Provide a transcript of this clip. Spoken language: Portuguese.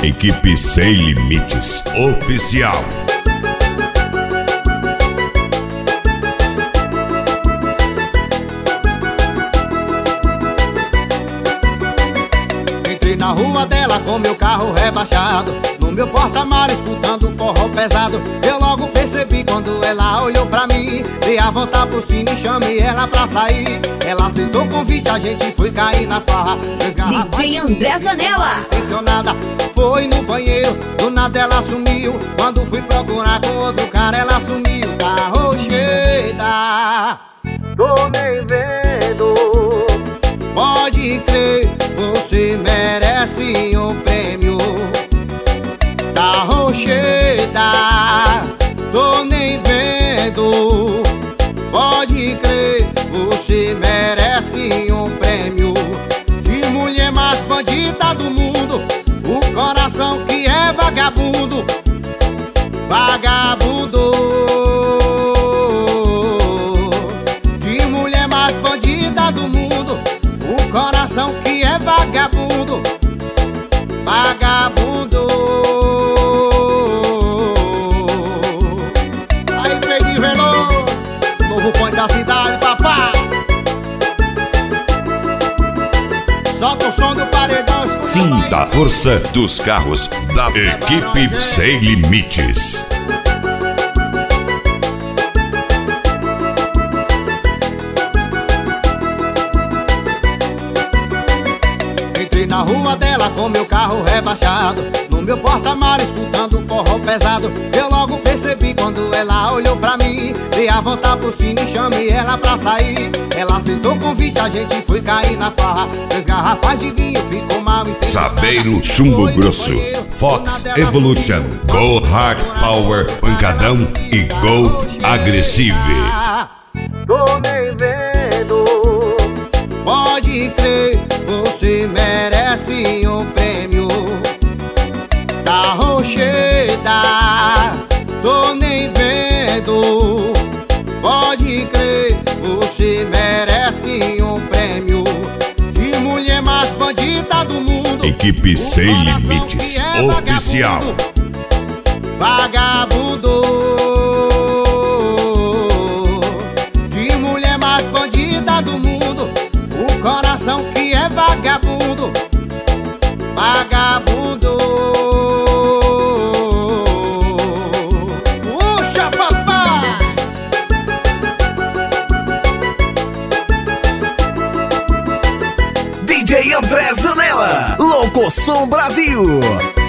Equipe Sem Limites Oficial. Entrei na rua dela com meu carro rebaixado, no meu porta-malas escutando forró pesado. Eu logo percebi quando ela olhou pra mim, dei a volta por cima e chamei ela pra sair. Ela aceitou o convite, a gente foi cair na farra. DJ André Zanella. Impressionada, foi no banheiro, do nada ela sumiu. Quando fui procurar com outro cara, ela sumiu. Tá rocheda, tô nem vendo. Pode crer, você merece um prêmio. Tá rocheda, tô nem vendo. Pode crer, você merece um prêmio. De mulher mais bandida do mundo, o coração que é vagabundo. Vagabundo. De mulher mais bandida do mundo, o coração que é vagabundo. Vagabundo. Aí Fredinho Veloso, novo ponto da cidade, papai. Solta o som do paredão. Sinta a força dos carros da Equipe Sem Limites. Entrei na rua dela com meu carro rebaixado, no meu porta-malas escutando forró pesado. Eu logo percebi quando ela olhou pra mim, dei a volta por cima e chamei ela pra sair. Ela aceitou o convite, a gente foi cair na farra. 3 garrafas de vinho, ficou mal entendido. Sabeiro Chumbo Grosso, Fox Evolution, Go Hard Power Pancadão e Golf Agressive. Tô nem vendo. Pode crer, você merece um prêmio. Tá rocheda, tô nem vendo. Pode crer, você merece um prêmio. De mulher mais bandida do mundo, Equipe Sem Limites Oficial. Vagabundo. De mulher mais bandida do mundo, o coração que é vagabundo. Vagabundo. Puxa, papai. DJ André Zanella, Locoção Brasil.